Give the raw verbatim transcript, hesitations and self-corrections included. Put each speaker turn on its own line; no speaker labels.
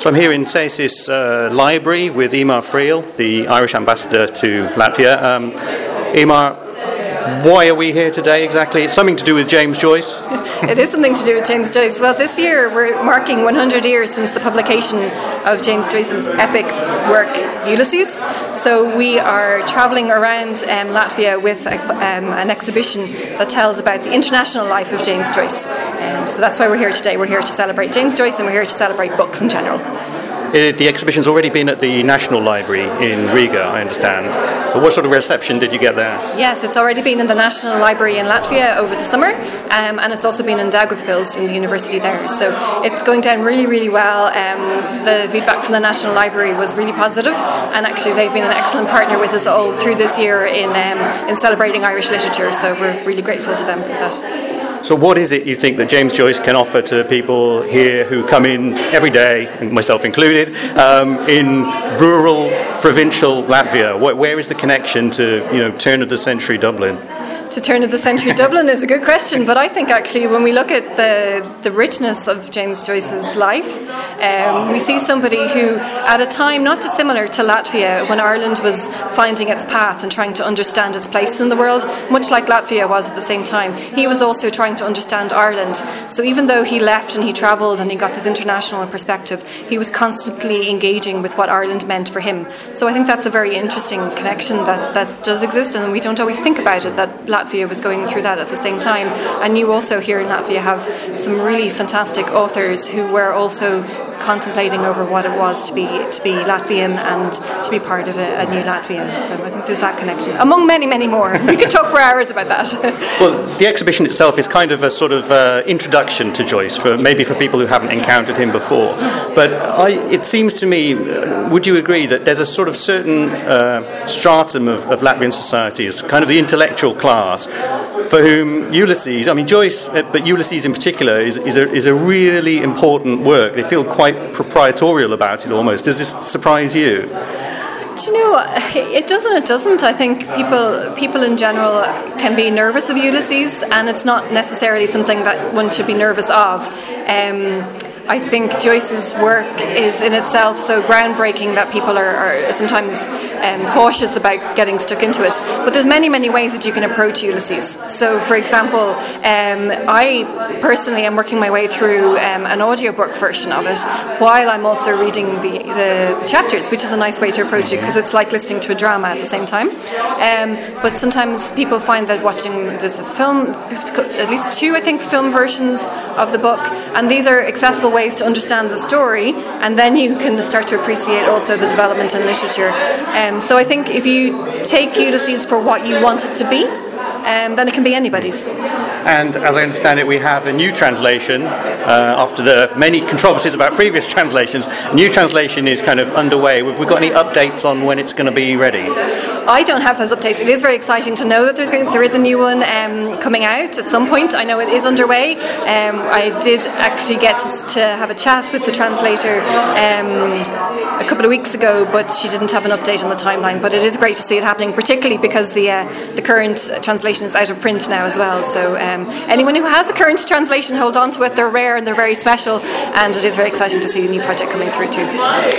So I'm here in Cesis uh, Library with Eamar Friel, the Irish ambassador to Latvia. Um, Eamar, why are we here today exactly? It's something to do with James Joyce.
It is something to do with James Joyce. Well, this year we're marking one hundred years since the publication of James Joyce's epic work Ulysses. So we are travelling around um, Latvia with a, um, an exhibition that tells about the international life of James Joyce. Um, so that's why we're here today. We're here to celebrate James Joyce, and we're here to celebrate books in general.
Uh, the exhibition's already been at the National Library in Riga, I understand. But what sort of reception did you get there?
Yes, it's already been in the National Library in Latvia over the summer, um, and it's also been in Daugavpils in the university there. So it's going down really, really well. Um, the feedback from the National Library was really positive, and actually they've been an excellent partner with us all through this year in um, in celebrating Irish literature. So we're really grateful to them for that.
So what is it you think that James Joyce can offer to people here who come in every day, and myself included, um, in rural, provincial Latvia? Where is the connection to, you know, turn of the century Dublin?
To turn of the century Dublin is a good question, but I think actually when we look at the, the richness of James Joyce's life, um, we see somebody who, at a time not dissimilar to Latvia, when Ireland was finding its path and trying to understand its place in the world, much like Latvia was at the same time, he was also trying to understand Ireland. So even though he left and he travelled and he got this international perspective, he was constantly engaging with what Ireland meant for him. So I think that's a very interesting connection that, that does exist, and we don't always think about it, that Latvia Latvia was going through that at the same time. And you also here in Latvia have some really fantastic authors who were also contemplating over what it was to be to be Latvian and to be part of a, a new Latvia. So I think there's that connection, among many, many more. We could talk for hours about that.
Well, the exhibition itself is kind of a sort of uh, introduction to Joyce, for maybe for people who haven't encountered him before. But I, it seems to me, uh, would you agree that there's a sort of certain uh, stratum of, of Latvian society, as kind of the intellectual class, for whom Ulysses, I mean Joyce, but Ulysses in particular, is, is, a, is a really important work. They feel quite proprietorial about it almost. Does this surprise you?
Do you know, it doesn't, it doesn't. I think people people in general can be nervous of Ulysses, and it's not necessarily something that one should be nervous of. Um, I think Joyce's work is in itself so groundbreaking that people are, are sometimes um, cautious about getting stuck into it. But there's many, many ways that you can approach Ulysses. So, for example, um, I personally am working my way through um, an audiobook version of it while I'm also reading the, the, the chapters, which is a nice way to approach it because it's like listening to a drama at the same time. Um, but sometimes people find that watching, there's a film, at least two, I think, film versions of the book, and these are accessible ways to understand the story, and then you can start to appreciate also the development in literature. Um, so I think if you take Ulysses for what you want it to be, um, then it can be anybody's.
And as I understand it, we have a new translation uh, after the many controversies about previous translations. A new translation is kind of underway. Have we got any updates on when it's going to be ready?
I don't have those updates. It is very exciting to know that there's going, there is a new one um, coming out at some point. I know it is underway. Um, I did actually get to have a chat with the translator um, a couple of weeks ago, but she didn't have an update on the timeline. But it is great to see it happening, particularly because the uh, the current translation is out of print now as well. So um, anyone who has the current translation, hold on to it. They're rare and they're very special, and it is very exciting to see the new project coming through too.